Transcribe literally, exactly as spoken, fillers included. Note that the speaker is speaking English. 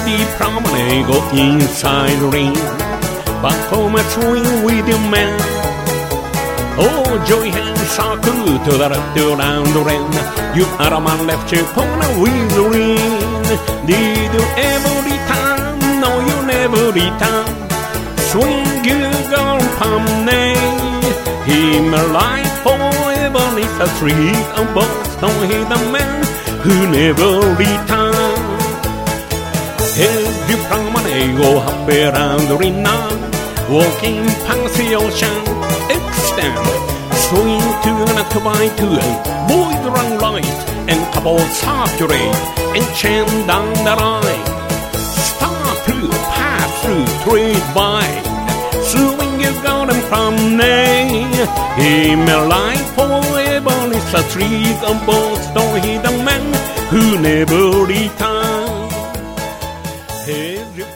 the promenade go inside the ring. Back home a swing with your man. Oh, joy and circle to the right around the ring. You are a man left your corner with the ring. Did you ever return? No, you never return. Swing you go promenade. Him alive forever is a street of boats. Don't hit the man who never return. Every promenade go up around the ring now. Walking past the ocean, extend. Swing to and to by two, boys run light, and couples saturate, and chant down the line. Start through, pass through, trade by. Swing you got them from name. In my life forever is a street of boats. Don't hit the man who never return. Every